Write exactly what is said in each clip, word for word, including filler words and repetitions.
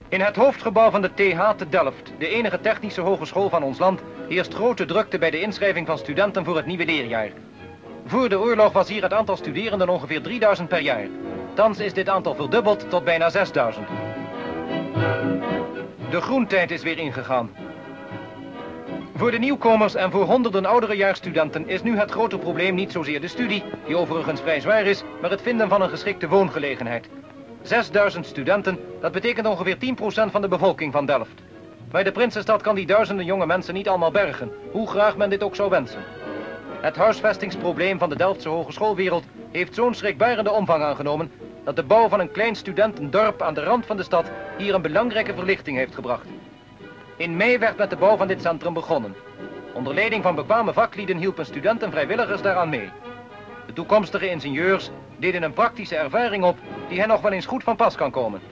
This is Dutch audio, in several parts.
In het hoofdgebouw van de T H te Delft, de enige technische hogeschool van ons land, heerst grote drukte bij de inschrijving van studenten voor het nieuwe leerjaar. Voor de oorlog was hier het aantal studerenden ongeveer drieduizend per jaar. Thans is dit aantal verdubbeld tot bijna zesduizend. De groentijd is weer ingegaan. Voor de nieuwkomers en voor honderden ouderejaarsstudenten is nu het grote probleem niet zozeer de studie, die overigens vrij zwaar is, maar het vinden van een geschikte woongelegenheid. zesduizend studenten, dat betekent ongeveer tien procent van de bevolking van Delft. Bij de Prinsenstad kan die duizenden jonge mensen niet allemaal bergen, hoe graag men dit ook zou wensen. Het huisvestingsprobleem van de Delftse hogeschoolwereld heeft zo'n schrikbarende omvang aangenomen dat de bouw van een klein studentendorp aan de rand van de stad hier een belangrijke verlichting heeft gebracht. In mei werd met de bouw van dit centrum begonnen. Onder leiding van bekwame vaklieden hielpen studenten vrijwilligers daaraan mee. De toekomstige ingenieurs deden een praktische ervaring op die hen nog wel eens goed van pas kan komen.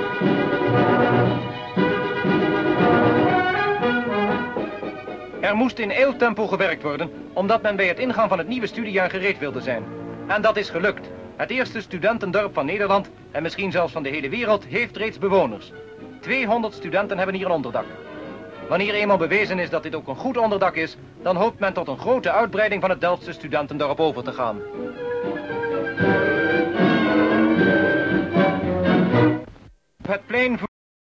Er moest in eiltempo gewerkt worden, omdat men bij het ingaan van het nieuwe studiejaar gereed wilde zijn. En dat is gelukt. Het eerste studentendorp van Nederland, en misschien zelfs van de hele wereld, heeft reeds bewoners. tweehonderd studenten hebben hier een onderdak. Wanneer eenmaal bewezen is dat dit ook een goed onderdak is, dan hoopt men tot een grote uitbreiding van het Delftse studentendorp over te gaan. Op het plein